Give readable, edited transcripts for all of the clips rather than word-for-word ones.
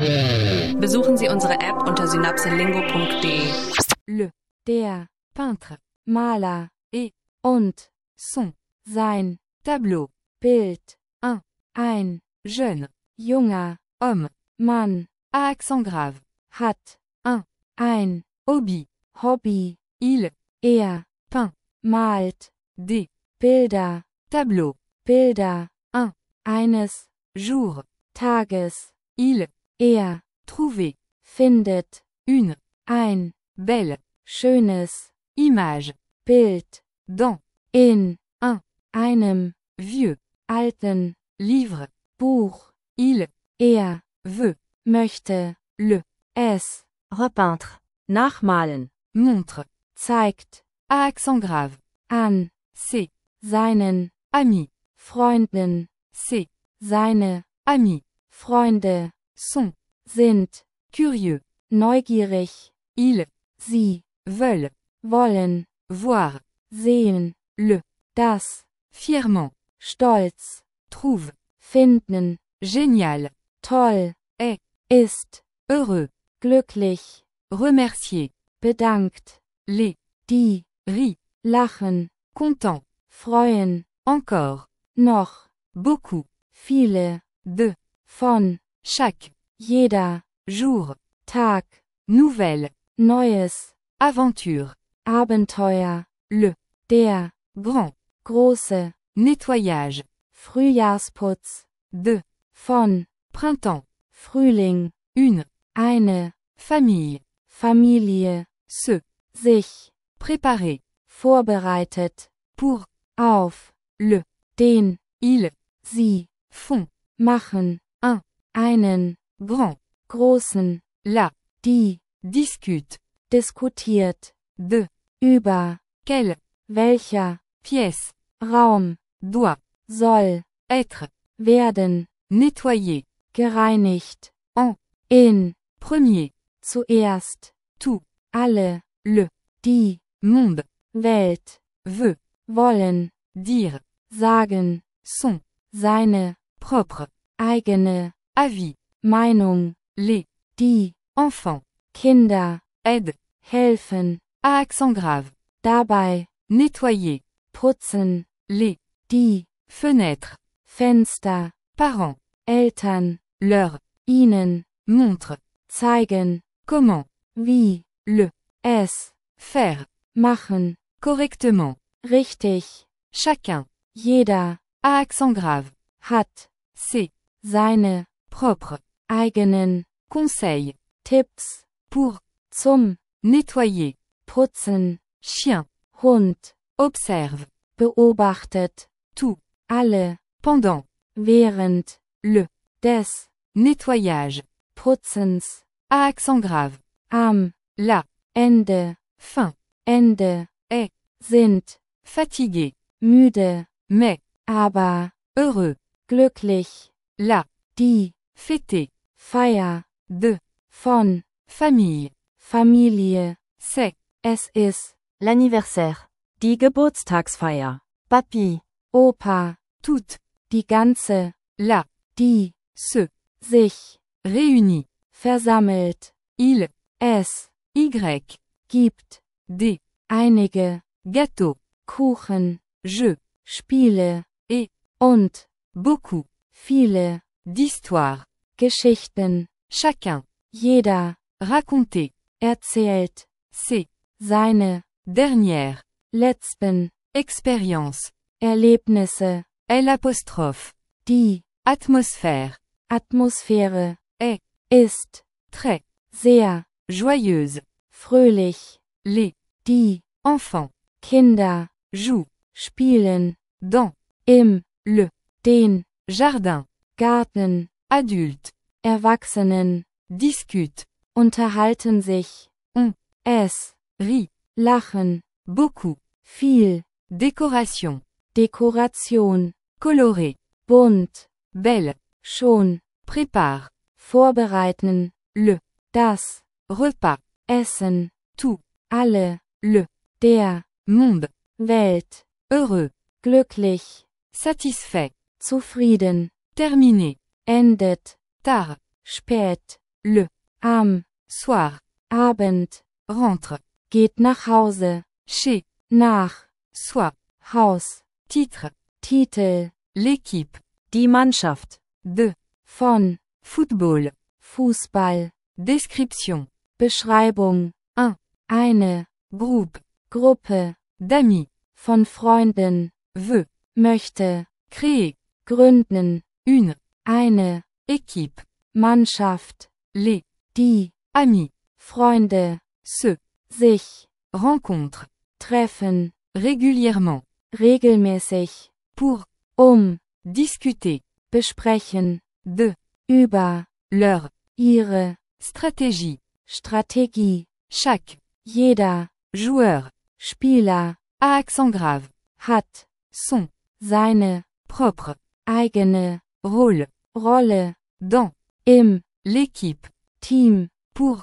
Besuchen Sie unsere App unter synapselingo.de. Le, der, peintre, Maler, et, und, son, sein, tableau, Bild, ein, jeune, junger, homme, Mann, à accent grave, hat, ein, hobby, il, peint, malt, des, Bilder, tableau, Bilder, eines, jour, Tages, il, trouver, findet, une, ein, belle, schönes, image, Bild, dans, in, einem, vieux, alten, livre, Buch, il, veut, möchte, le, es, repeindre, nachmalen, montre, zeigt, à accent grave, an, c'est, seinen, ami, Freunden, c'est, seine, ami, Freunde, sont, sind, curieux, neugierig, ils, sie, veulent, wollen, voir, sehen, le, das, fièrement, stolz, trouve, finden, génial, toll, ist, heureux, glücklich, remercier, bedankt, les, die, rit, lachen, content, freuen, encore, noch, beaucoup, viele, de, von, chaque, jeder, jour, Tag, nouvelle, neues, aventure, Abenteuer, le, der, grand, große, nettoyage, Frühjahrsputz, de, von, printemps, Frühling, une, eine, famille, Familie, se, sich, préparer, vorbereitet, pour, auf, le, den, il, sie, font, machen, einen, grand, großen, la, die, discute, diskutiert, de, über, quel, welcher, pièce, Raum, doit, soll, être, werden, nettoyer, gereinigt, en, in, premier, zuerst, tout, alle, le, die, monde, Welt, veut, wollen, dire, sagen, son, seine, propre, eigene, avis, Meinung, les, die, enfants, Kinder, aide, helfen, à accent grave, dabei, nettoyer, putzen, les, die, fenêtres, Fenster, parents, Eltern, leur, ihnen, montre, zeigen, comment, wie, le, es, faire, machen, correctement, richtig, chacun, jeder, à accent grave, hat, c'est, seine, propre, eigenen, conseil, Tipps, pour, zum, nettoyer, putzen, chien, Hund, observe, beobachtet, tout, alle, pendant, während, le, des, nettoyage, putzens, à accent grave, am, la, Ende, fin, Ende, sind, fatigué, müde, mais, aber, heureux, glücklich, la, die, fêter, Feier, de, von, famille, Familie, c'est, es ist, l'anniversaire, die Geburtstagsfeier, Papi, Opa, toute, die ganze, la, die, se, sich, réunis, versammelt, il, es, y, gibt, des, einige, gâteaux, Kuchen, jeux, Spiele, et, und, beaucoup, viele, d'histoires, Geschichten, chacun, jeder, raconter, erzählt, ses, seine, dernières, letzten, expériences, Erlebnisse, l'apostrophe, die, atmosphère, Atmosphäre, est, ist, très, sehr, joyeuse, fröhlich, les, die, enfants, Kinder, jouent, spielen, dans, im, le, den, jardin, Garten, adultes, Erwachsenen, discutent, unterhalten sich, es, rient, lachen, beaucoup, viel, décoration, Dekoration, colorée, bunt, belle, schon, prépare, vorbereiten, le, das, repas, Essen, tout, alle, le, der, monde, Welt, heureux, glücklich, satisfait, zufrieden, terminé, endet, tard, spät, le, am, soir, Abend, rentre, geht nach Hause, chez, nach, soit, Haus, titre, Titel, l'équipe, Die Mannschaft. de, von, football, Fußball, description, Beschreibung, Un. eine, groupe, Gruppe, d'amis, von Freunden, veut, möchte, créer, gründen, une, eine, équipe, Mannschaft, les, die, amis, Freunde, se, sich, rencontre, treffen, régulièrement, regelmäßig, pour, discuter, besprechen, de, über, leur, ihre, stratégie, Strategie, chaque, jeder, joueur, Spieler, à accent grave, hat, son, seine, propre, eigene, rôle, Rolle, dans, im, l'équipe, Team, pour,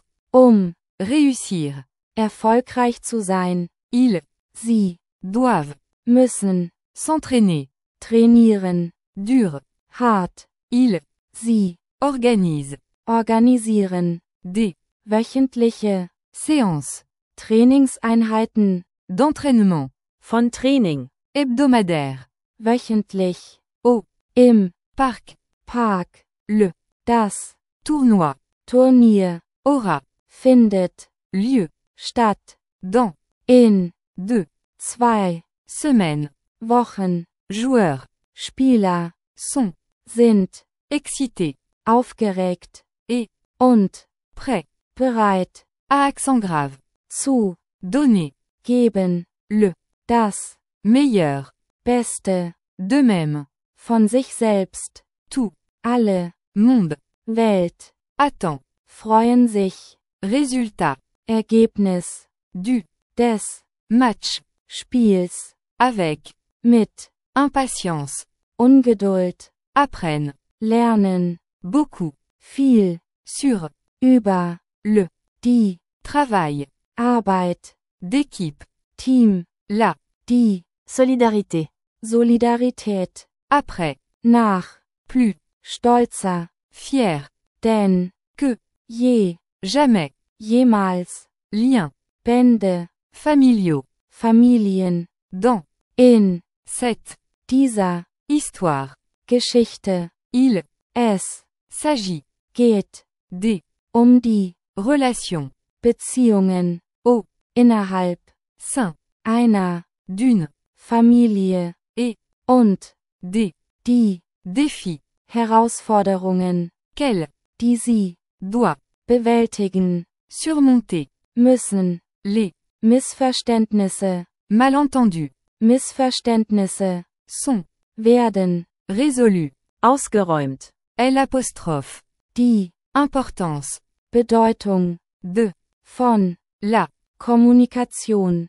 réussir, erfolgreich zu sein, ils, sie, doivent, müssen, s'entraîner, trainieren, dur, hart, ils, sie, organisent, organisieren, des, wöchentliche, séances, Trainingseinheiten, d'entraînement, Von Training. hebdomadaire, wöchentlich, Au. im, parc, Park, le, das, tournoi, Turnier, aura, findet, lieu, statt, dans, in, 2, 2, semaines, Wochen, joueurs, Spieler, sont, sind, excités, aufgeregt, Et. und, prêts, bereit, à accent grave, zu, donner, geben, le, das, meilleur, Beste, de même, von sich selbst, tout, alle, monde, Welt, attend, freuen sich, résultat, Ergebnis, du, des, match, Spiels, avec, mit, impatience, Ungeduld, apprennent, lernen, beaucoup, viel, sur, über, le, die, travail, Arbeit, d'équipe, Team, la, die, Solidarité. Solidarität, après, nach, plus, stolzer, fier, denn, que, je, jamais, jemals, lien, Bände, familiaux, Familien, dans, in, cette, dieser, histoire, Geschichte, il, es, s'agit, geht, des, die, relations, Beziehungen, Au. innerhalb, sein, einer, d'une, Familie, Et. und, des, die, défis, Herausforderungen, qu'elle, die sie, doit, bewältigen, surmonter, müssen, les, Missverständnisse, malentendus, Missverständnisse, sont, werden, résolus, Ausgeräumt. l'apostrophe, die, importance, Bedeutung, de, von, la, Kommunikation,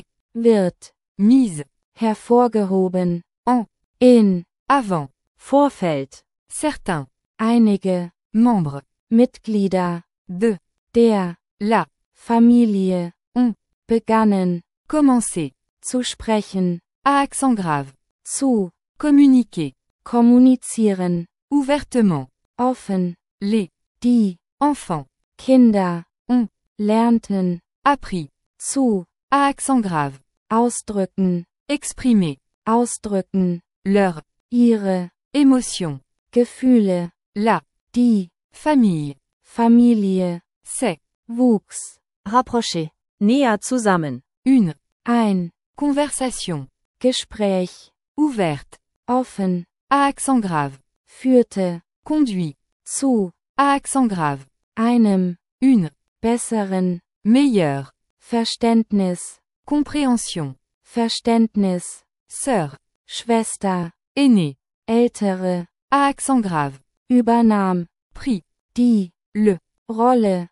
wird, mise, hervorgehoben, En. in, avant, Vorfeld. certains, einige, membres, Mitglieder, de, der, la, Familie, begannen, commencer, zu sprechen, à accent grave, zu, communiquer, kommunizieren, ouvertement, offen, les, die, enfants, Kinder, ont, lernten, appris, zu, à accent grave, ausdrücken, exprimer, ausdrücken, leur, ihre, émotion, Gefühle, la, die, famille, Familie, c'est, wuchs, Rapprocher. Näher zusammen. une, ein, conversation, Gespräch, ouverte, offen, à accent grave, führte, conduit, zu, à accent grave, einem, une, besseren, meilleure, Verständnis, compréhension, Verständnis, sœur, Schwester, aînée, ältere, à accent grave, übernahm, pris, die, le, Rolle,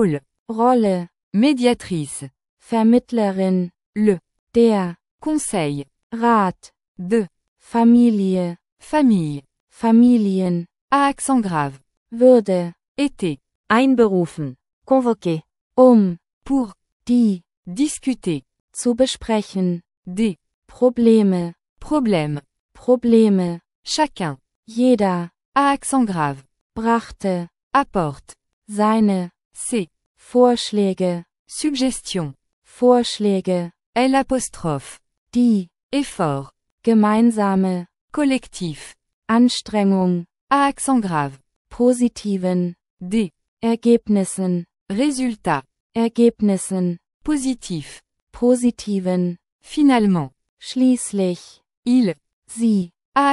rôle, médiatrice, Vermittlerin, le, der, conseil, Rat, de, Familie, famille, Familien, à accent grave, würde, été, Einberufen. Convoquer. pour, die, discuter, zu besprechen, des, Probleme, problèmes, chacun, jeder, à accent grave, brachte, apporte, seine, ses, Vorschläge, suggestions, Vorschläge, L', die, effort, gemeinsame, collectif, Anstrengung, A, positiven, des, Ergebnissen, résultats, Ergebnissen, positif, positiven, finalement, schließlich, il, sie, A,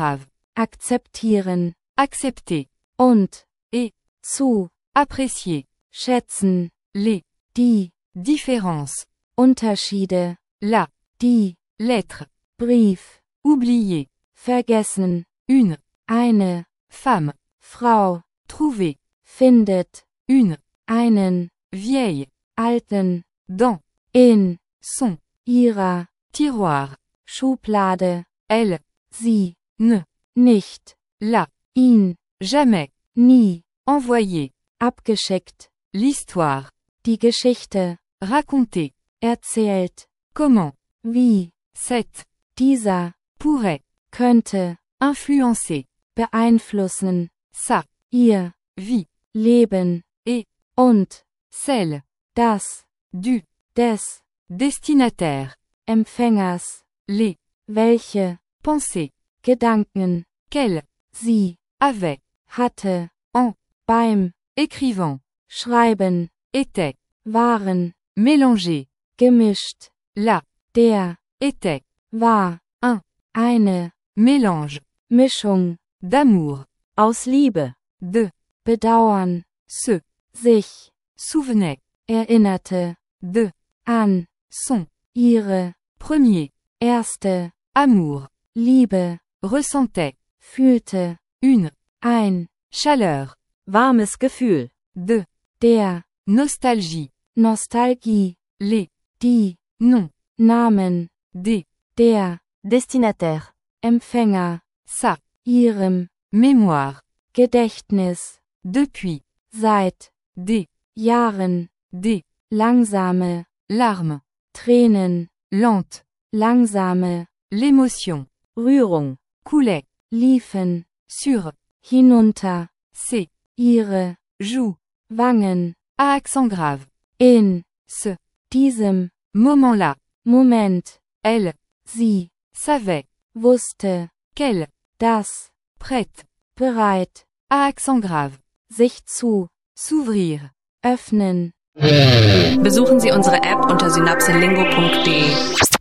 akzeptieren, accepter, und, et, zu, apprécier, schätzen, les, die, différences, Unterschiede, la, die, l'être, Brief, oublier, vergessen, une, eine, femme, Frau, trouver, findet, une, einen, vieille, alten, dans, in, son, ihrer, tiroir, Schublade, elle, sie, ne, nicht, la, ihn, jamais, nie, envoyer, abgeschickt, l'histoire, die Geschichte, raconter, erzählt, comment, wie, cette, dieser, pourrait, könnte, influencer, beeinflussen, sa, ihr, vie, Leben, et, und, celle, das, du, des, destinataire, Empfängers, les, welche, pensées, Gedanken, qu'elle, sie, avait, hatte, en, beim, écrivant, Schreiben, était, waren, mélangé, gemischt, la, der, était, war, un, eine, mélange, Mischung, d'amour, Aus Liebe. de, bedauern, se, sich, souvenait, erinnerte, de, an, son, ihre, premier, erste, amour, Liebe, ressentait, fühlte, une, ein, chaleur, Warmes Gefühl. de, der, nostalgie, Nostalgie, les, die, non, Namen, des, der, Destinataire. Empfänger, sa, ihrem, mémoire, Gedächtnis, depuis, seit, des, Jahren, des, langsame, larmes, Tränen, lente, langsame, l'émotion, Rührung. coulait, liefen, sur, hinunter, ses, ihre, joues, Wangen, à accent grave, in, ce, diesem, moment-là, Moment, elle, sie, savait, wusste, qu'elle, das, prête, bereit, à accent grave, sich zu, s'ouvrir. öffnen. Besuchen Sie unsere App unter synapselingo.de.